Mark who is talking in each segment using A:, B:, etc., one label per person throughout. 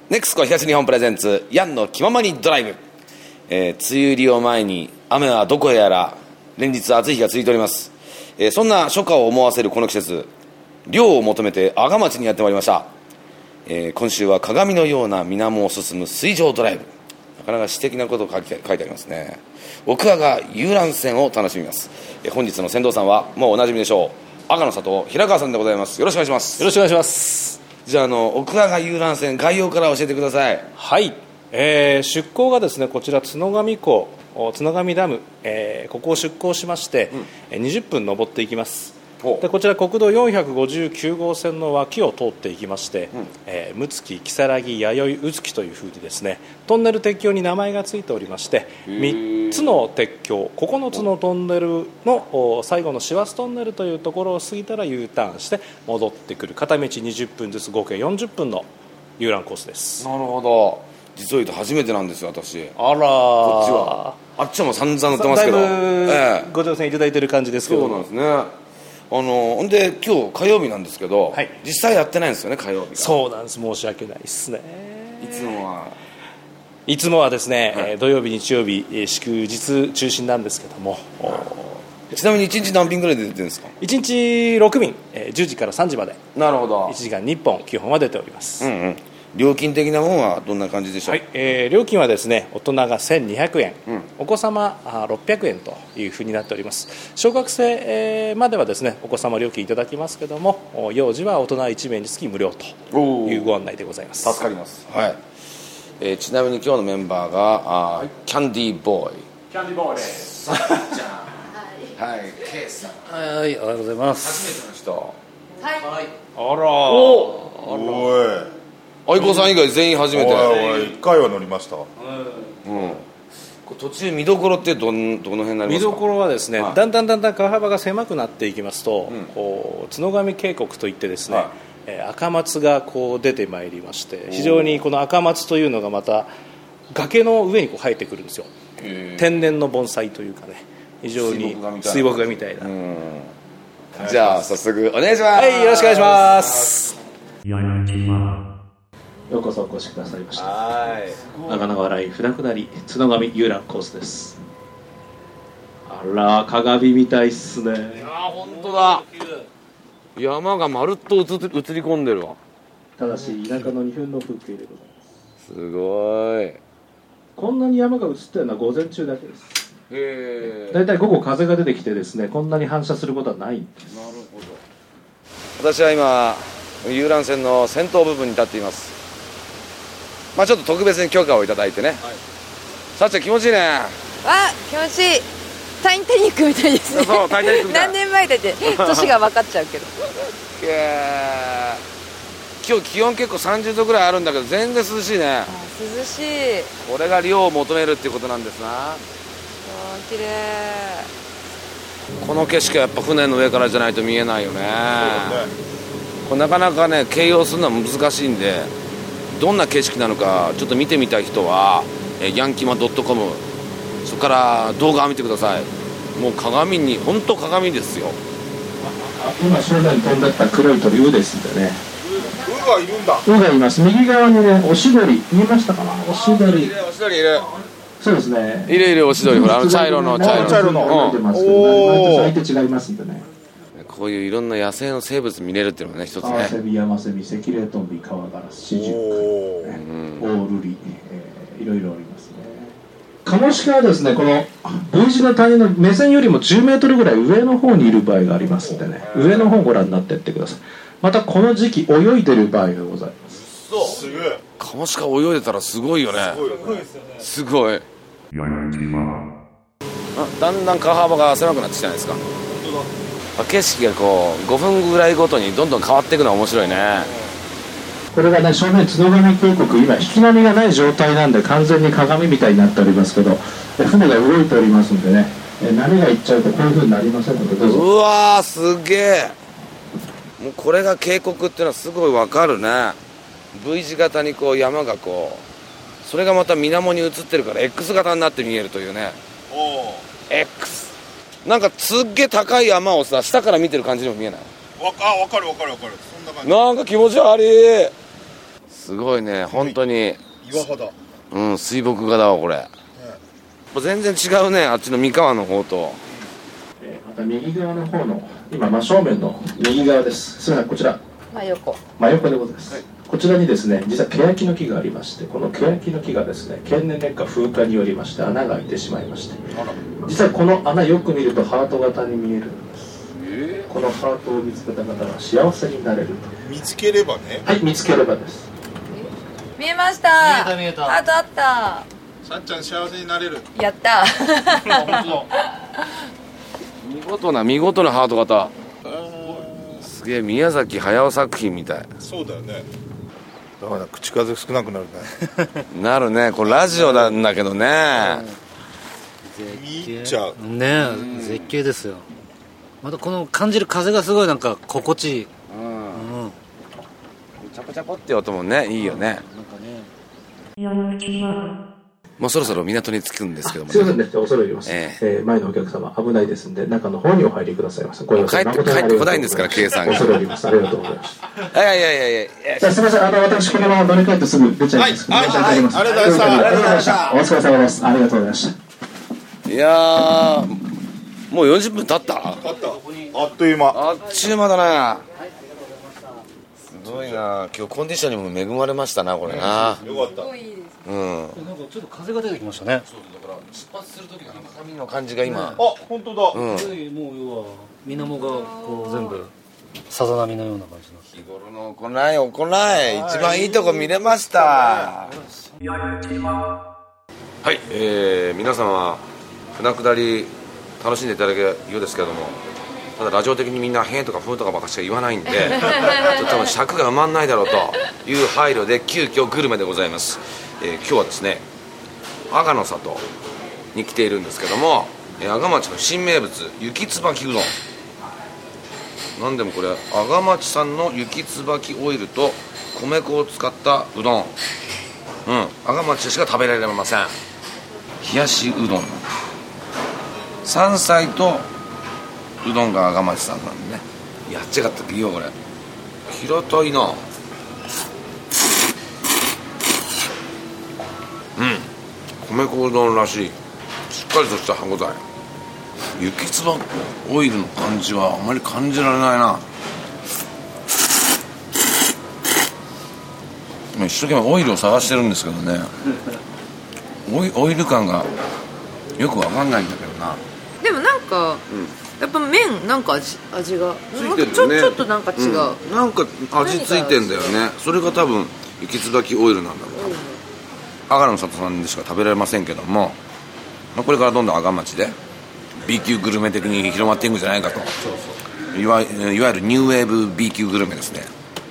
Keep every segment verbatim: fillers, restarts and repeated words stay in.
A: ネクスコ東日本プレゼンツヤンの気ままにドライブ、えー、梅雨入りを前に雨はどこへやら連日暑い日が続いております、えー、そんな初夏を思わせるこの季節、涼を求めて阿賀町にやってまいりました、えー、今週は鏡のような水面を進む水上ドライブ、なかなか詩的なことを書いてありますね。奥阿賀遊覧船を楽しみます、えー、本日の船頭さんはもうおなじみでしょう、阿賀の里平川さんでございます。よろしくお願いします。
B: よろしくお願いします。
A: じゃあ、あの奥阿賀遊覧船概要から教えてください。
B: はい、えー、出港がですね、こちら津野上港、津野上ダム、えー、ここを出港しまして、うん、にじゅっぷん登っていきます。でこちら国道よんひゃくごじゅうきゅう号線の脇を通っていきまして、うん、えー、睦月、如月、弥生、宇月というふうにですね、トンネル鉄橋に名前がついておりまして、みっつの鉄橋、ここのつのトンネルの最後の師走トンネルというところを過ぎたら U ターンして戻ってくる片道にじゅっぷんずつ合計よんじゅっぷんの遊覧コースです。
A: なるほど。実を言うと初めてなんですよ、私。
B: あら、
A: こっちはあっちも散々乗ってますけど、
B: だいぶ、ええ、ご乗船いただいている感じですけど。
A: そうなんですね。あのほんで今日火曜日なんですけど、はい、実際やってないんですよね、火曜日が。
B: そうなんです、申し訳ないですね。
A: いつもはい
B: つもはですね、はい、土曜日日曜日祝日中心なんですけども、
A: ちなみにいちにち何便ぐらいで出てるんですか？
B: いちにちろく便、じゅうじからさんじまで。
A: なるほど。
B: いちじかんにいっぽん基本は出ております、
A: うんうん。料金的なものはどんな感じでしょう？
B: はい、えー、料金はですね、大人がせんにひゃくえん、うん、お子様ろっぴゃくえんというふうになっております。小学生、えー、まではですねお子様料金いただきますけども、幼児は大人いちめいにつき無料というご案内でございます。
A: 助かります、はい。えー、ちなみに今日のメンバーがあ、はい、キャンディーボーイ
B: キャンディーボーイです。
A: はい、ケイさん。
C: はい、おはようございます。
A: 初めての人。
B: はい。あら。
D: おおい。
A: 愛子さん以外全員初めて。
D: おいおい、一回は乗りました。うん。
A: 途中見どころってどんどの辺になりますか？
B: 見どころはですね、はい、だんだんだんだん川幅が狭くなっていきますと、うん、こう津野上渓谷といってですね、はい、えー、赤松がこう出てまいりまして、非常にこの赤松というのがまた崖の上にこう生えてくるんですよ。天然の盆栽というかね、非常に水墨画みたいな。
A: じゃあ早速お願いします。
B: はい、よろしくお願いします。
C: ようこそお越しくださいました。
B: はい。
C: 長野原井船下り津野上遊覧コースです。あら、鏡みたいっすね。
A: あ、本当だ。山がまるっと映り込んでるわ。
C: ただし田舎のにふんの風景でございます。
A: すごい。
C: こんなに山が映ってるのは午前中だけです。
A: へえ。
C: だいたい午後風が出てきてですね、こんなに反射することはないんです。
A: なるほど。私は今遊覧船の先頭部分に立っています。まあちょっと特別に許可をいただいてね、はい、さっちゃん気持ちいいね。
E: あ、気持ちいい。タイタニックみたいですね。
A: そう、タイタニックみたい。
E: 何年前だって年が分かっちゃうけど
A: えー、今日気温結構さんじゅうどぐらいあるんだけど全然涼しいね。あ、
E: 涼しい。
A: これが涼を求めるっていうことなんですな。
E: あ、綺麗。
A: この景色はやっぱ船の上からじゃないと見えないよね。これなかなかね形容するのは難しいんで、どんな景色なのかちょっと見てみたい人はヤンキマ .com、 そこから動画を見てください。もう鏡に本当鏡ですよ。
C: 今正面に飛んでった黒い鳥、ウですんでね。
D: ウがいるんだ。
C: ウがいます。右側にね、オシドリ見えましたかな。オシドリ。
A: オシドリいる。
C: そうですね。
A: いるいる、オシドリ。ほら、あの茶色の茶色の。
D: 茶色の。
C: おお。相手違いますんでね。
A: こういういろんな野生の生物見れるっていうのがね、一つね。
C: カワセミ、ヤマセミ、セキレイトンビ、カワガラス、シジュウカ、オオルリ、えー、いろいろありますね。カモシカはですね、この V 字の谷の目線よりもじゅうメートルぐらい上の方にいる場合がありますんでね、上の方をご覧になっていってください。またこの時期泳いでる場合がございます。
D: そう。すごい。
A: カモシカ泳いでたらすごいよね。すごいよね。すごい。あ、だんだん川幅が狭くなってきたんですか。本当だ。景色がこうごふんぐらいごとにどんどん変わっていくのは面白いね。
C: これがね、正面津野上渓谷、今引き波がない状態なんで完全に鏡みたいになっておりますけど、船が動いておりますんでね、波がいっちゃうとこういう風になりませんので、どうぞ。
A: うわー、すげえ。もうこれが渓谷っていうのはすごいわかるね。 V 字型にこう山がこう、それがまた水面に映ってるから X 型になって見えるというね。おー X。なんかすっげえ高い山をさ、下から見てる感じにも見えない？
D: わか、わかるわかるわかる。そんな感じ。
A: なんか気持ち悪い。 すごいね、本当に
D: 岩肌。
A: うん、水墨画だわこれ、ね、全然違うね、あっちの三河の方と。
C: また右側の方の今真正面の右側です。すみません、こちら
E: 真横
C: 真横でございます、はい、こちらにですね、実はケヤキの木がありまして、このケヤキの木がですね、経年劣化風化によりまして穴が開いてしまいまして、実はこの穴よく見るとハート型に見えるんです。えー、このハートを見つけた方は幸せになれると。
D: 見つければね。
C: はい、見つければです。
E: 見えました。
F: 見えた見えた。
E: ハートあった。
D: さっちゃん幸せになれる。
E: やった
A: 見事な見事なハート型。すげえ宮崎駿作品みたい。
D: そうだよね。だから口数少なくなるね。
A: なるね、これラジオなんだけどね。
D: 見入っちゃう
F: ねえ、絶景ですよ。またこの感じる風がすごいなんか心地いい。うん、うん、
A: チャポチャポって音もね、いいよね。なんかね、もうそろそろ港に着くんですけども、ね、
C: すいませんね、恐れ入ります、えーえー、前のお客様危ないですんで中の方にお入りくださいませ。
A: 帰って帰ってこないんですから、Kさんが。
C: 恐れ入ります。ありがとうございます。
A: いやいやいやいや、
C: じゃあすいません、あの私このまま乗り換えてすぐ出ちゃいます。
D: はい、はい、はい、ありがとうございました。
C: ありがとうございました。お疲れ様です。ありがとうございました。
A: いやー、もうよんじゅっぷん経った。
D: 経った。あっという間。
A: あっちゅう間だな。すごいな、今日コンディションにも恵まれましたな、これな。
D: よかった。
A: うん。
F: なんかちょっと風が出てきましたね。
A: そうだから出発する時の波の感じが今。
D: あ、本当だ。
A: うん。
F: もう要は水面がこう全部さざ波のような感じの。
A: 日頃の行い行い、一番いいとこ見れました。はい、えー、皆様船下り楽しんでいただけるようですけれども、ただラジオ的にみんなへーとかふーとかばっかしか言わないんで多分尺が埋まんないだろうという配慮で急遽グルメでございます。えー、今日はですね、阿賀の里に来ているんですけども、えー、阿賀町の新名物雪椿うどん。なんでもこれ阿賀町産の雪椿オイルと米粉を使ったうどん、うん、阿賀町でしか食べられません。冷やしうどん、山菜とうどんが阿賀町産なんでね、やっちゃかったいいよこれ。平たいな。うん、米粉うどんらしいしっかりとした歯ごたえ。雪椿オイルの感じはあまり感じられないな。今一生懸命オイルを探してるんですけどねオイ、オイル感がよくわかんないんだけどな。
E: でもなんか、うん、やっぱ麺なんか 味, 味がついてるよね。ちょ、ちょっとなんか違う、
A: うん、なんか味ついてんだよね。それが多分雪椿オイルなんだろう。阿賀の里さんでしか食べられませんけども、まあ、これからどんどん阿賀町で B 級グルメ的に広まっていくんじゃないかと。そうそう、いわ、いわゆるニューウェーブ B 級グルメですね。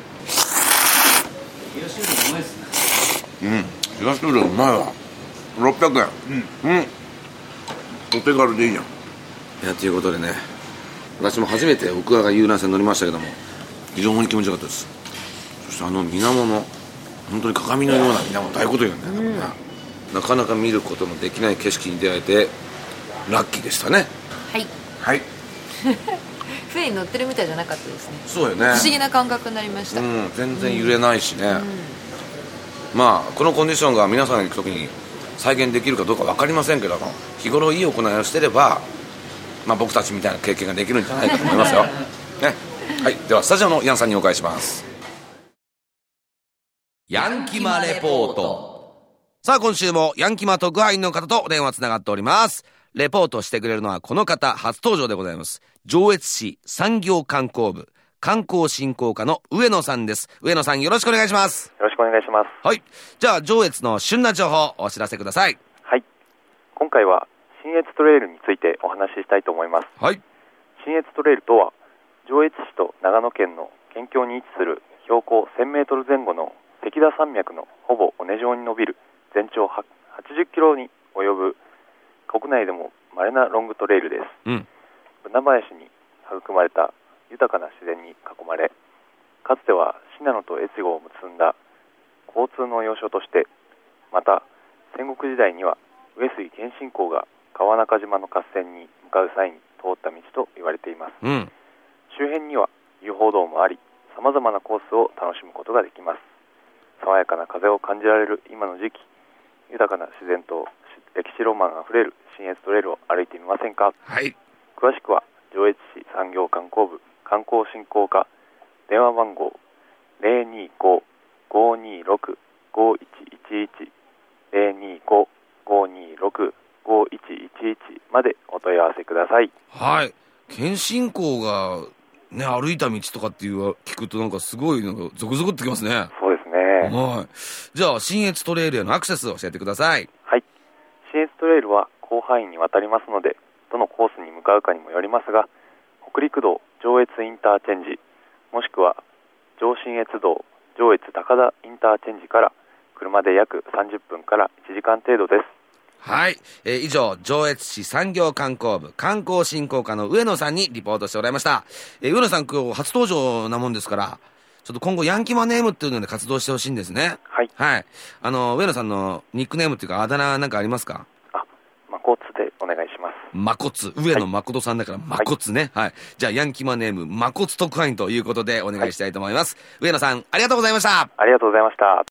A: うん、冷やしうどんうまいわ。ろっぴゃくえん。うん、うん、お手軽でいいじゃん。いや、ということでね、私も初めて奥川が遊覧船乗りましたけども、非常に気持ちよかったです。そしてあの水面の本当に鏡のような水面、大こと言うんだよね、うん、なかなか見ることのできない景色に出会えてラッキーでしたね。
E: はい
A: はい
E: 船に乗ってるみたいじゃなかったですね。
A: そうよね、
E: 不思議な感覚になりました、
A: うん、全然揺れないしね、うんうん、まあこのコンディションが皆さんが行く時に再現できるかどうか分かりませんけども、日頃いい行いをしてれば、まあ、僕たちみたいな経験ができるんじゃないかと思いますよ、ね。はい、ではスタジオのヤンさんにお返しします。ヤンキマレポート。さあ今週もヤンキマ特派員の方とお電話つながっております。レポートしてくれるのはこの方、初登場でございます。上越市産業観光部観光振興課の上野さんです。上野さん、よろしくお願いします。
G: よろしくお願いします。
A: はい、じゃあ上越の旬な情報お知らせください。
G: はい、今回は信越トレイルについてお話ししたいと思います。
A: はい、
G: 信越トレイルとは上越市と長野県の県境に位置する標高せんメートル前後の関田山脈のほぼ尾根状に伸びる全長はちじゅっキロに及ぶ国内でも稀なロングトレイルです。うん、ブナ林に育まれた豊かな自然に囲まれ、かつては信濃と越後を結んだ交通の要衝として、また戦国時代には上杉謙信公が川中島の合戦に向かう際に通った道と言われています。うん、周辺には遊歩道もあり、さまざまなコースを楽しむことができます。 爽やかな風を感じられる今の時期、豊かな自然と歴史ロマンあふれる信越トレイルを歩いてみませんか。
A: はい。
G: 詳しくは上越市産業観光部観光振興課、電話番号 ゼロにーごー ごーにーろく ごーいちいちいち ゼロにーごー ごーにーろく ごーいちいちいちまでお問い合わせください。
A: はい。県振興がね、歩いた道とかっていう聞くとなんかすごいなんかゾクゾクってきますね。
G: そうですね。
A: はい。じゃあ信越トレイルへのアクセスを教えてください。
G: はい。信越トレイルは広範囲にわたりますので、どのコースに向かうかにもよりますが、北陸道上越インターチェンジ、もしくは上信越道上越高田インターチェンジから車で約さんじゅっぷんからいちじかん程度です。
A: はい、えー、以上上越市産業観光部観光振興課の上野さんにリポートしてもらいました。えー、上野さん今日初登場なもんですから、ちょっと今後ヤンキマネームっていうので活動してほしいんですね。
G: はい、
A: はい、あの上野さんのニックネームっていうかあだ名なんかありますか？
G: あ、まこつでお願いします。
A: まこつ、上野誠さんだからまこつね。はい、はい、じゃあヤンキマネームまこつ特派員ということでお願いしたいと思います。はい、上野さんありがとうございました。
G: ありがとうございました。